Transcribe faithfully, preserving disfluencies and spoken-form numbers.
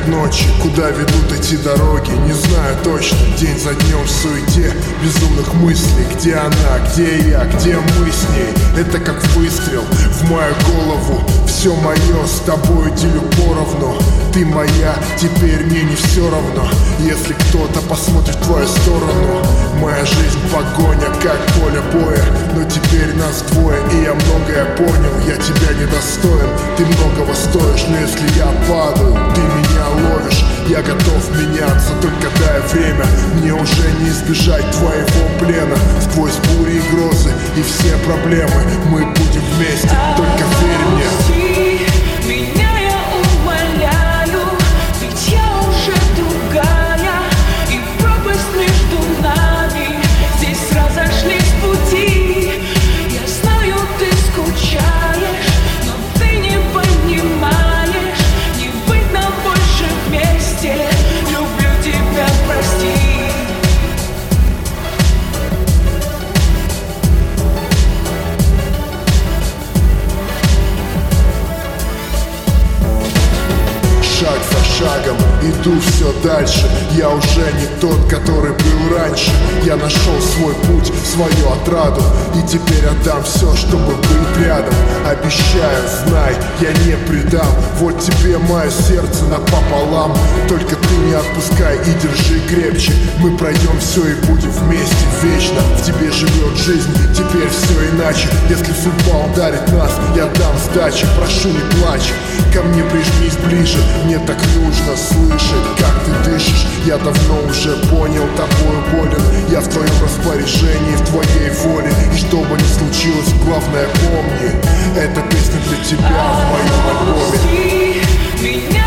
нет ночи, куда ведут эти дороги, не знаю точно. День за днем в суете безумных мыслей. Где она, где я, где мы с ней? Это как выстрел в мою голову. Все мое с тобой делю поровну. Ты моя, теперь мне не все равно, если кто-то посмотрит в твою сторону. Моя жизнь погоня, как поле боя, но теперь нас двое, и я многое понял. Я тебя недостоин, ты многого стоишь, но если я падаю, ты меня ловишь. Я готов меняться, только дай время. Мне уже не избежать твоего плена. Сквозь бури и грозы и все проблемы мы будем вместе, только верь мне. Меня я умоляю, ведь я уже другая, и пропасть между нами, здесь разошлись пути. Я знаю, ты скучаешь, но ты не понимаешь, не быть нам больше вместе. Люблю тебя, прости. Шаг за шагом иду все дальше. Я уже не тот, который был раньше. Я нашел свой путь, свою отраду, и теперь отдам все, чтобы быть рядом. Обещаю, знай, я не предам. Вот тебе мое сердце напополам. Только ты не отпускай и держи крепче. Мы пройдем все и будем вместе вечно. В тебе живет жизнь, теперь все иначе. Если судьба ударит нас, я дам сдачи. Прошу, не плачь, ко мне прижмись ближе. Мне так нужно слышать, как ты дышишь. Я давно уже понял, тобою болен. Я в твоем распоряжении, в твоей воле. И что бы ни случилось, главное помни, эта песня для тебя в моем альбоме. Меня